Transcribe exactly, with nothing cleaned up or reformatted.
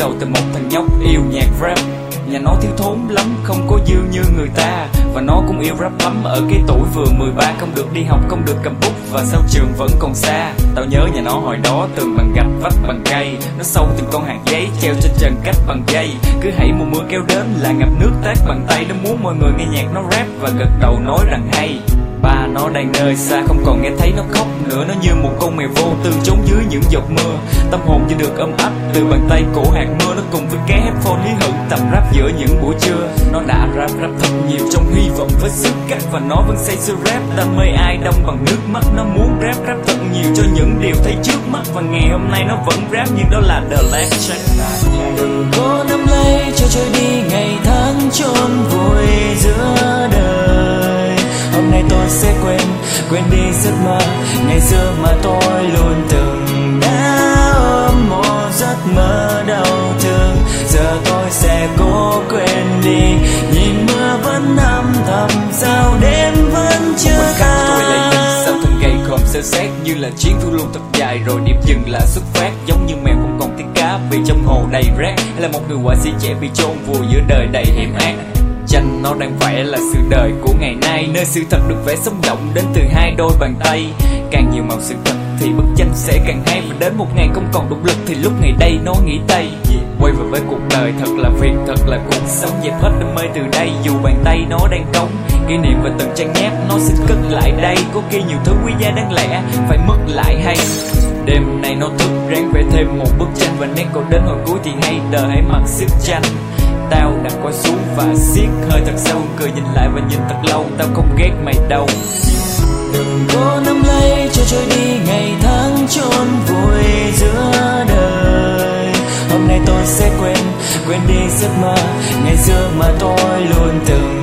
đầu từ một thằng nhóc yêu nhạc rap. Nhà nó thiếu thốn lắm, không có dư như người ta. Và nó cũng yêu rap lắm, ở cái tuổi vừa mười ba. Không được đi học, không được cầm bút, và sau trường vẫn còn xa. Tao nhớ nhà nó hồi đó tường bằng gạch, vách bằng cây. Nó sâu từng con hạt giấy, treo trên trần cách bằng dây. Cứ hãy mùa mưa kéo đến là ngập nước tát bằng tay. Nó muốn mọi người nghe nhạc nó rap và gật đầu nói rằng hay. Ba nó đang nơi xa, không còn nghe thấy nó khóc nữa. Nó như một con mèo vô tư trốn dưới những giọt mưa. Tâm hồn như được ấm áp từ bàn tay cổ hạt mưa. Nó cùng với cái headphone hí hửng tập rap giữa những buổi trưa. Nó đã rap rap thật nhiều trong hy vọng với sức cắt. Và nó vẫn say sưa rap, đam mê ai đông bằng nước mắt. Nó muốn rap rap thật nhiều cho những điều thấy trước mắt. Và ngày hôm nay nó vẫn rap nhưng đó là the last track. Đừng cố nắm lấy cho trôi đi ngày tháng chôn vùi giữa đời. Hôm nay tôi sẽ quên, quên đi giấc mơ ngày xưa mà tôi luôn từng đã ôm một giấc mơ đau thương. Giờ tôi sẽ cố quên đi, nhìn mưa vẫn âm thầm, sao đêm vẫn chưa tan. Tôi lại nhìn sao thân gầy khom sơ xét, như là chuyến thu luôn thật dài rồi điểm dừng là xuất phát. Giống như mèo không còn tiếng cá vì trong hồ đầy rác, hay là một người họa sĩ trẻ bị chôn vùi giữa đời đầy hiểm ác. Tranh nó đang vẽ là sự đời của ngày nay, nơi sự thật được vẽ sống động đến từ hai đôi bàn tay. Càng nhiều màu sự thật thì bức tranh sẽ càng hay. Và đến một ngày không còn động lực thì lúc ngày đây nó nghỉ tay. Quay về với cuộc đời, thật là việc, thật là cuộc sống. Dẹp hết đam mê từ đây, dù bàn tay nó đang cống. Kỷ niệm về từng trang nháp nó xin cất lại đây. Có khi nhiều thứ quý giá đáng lẽ phải mất lại hay. Đêm nay nó thức ráng vẽ thêm một bức tranh. Và nét còn đến hồi cuối thì hay đời hãy mặc sức tranh. Tao đặt qua xuống và siết hơi thật sâu, cười nhìn lại và nhìn thật lâu. Tao không ghét mày đâu. Đừng cố nắm lấy cho trôi đi ngày tháng chôn vùi giữa đời. Hôm nay tôi sẽ quên, quên đi giấc mơ ngày xưa mà tôi luôn từng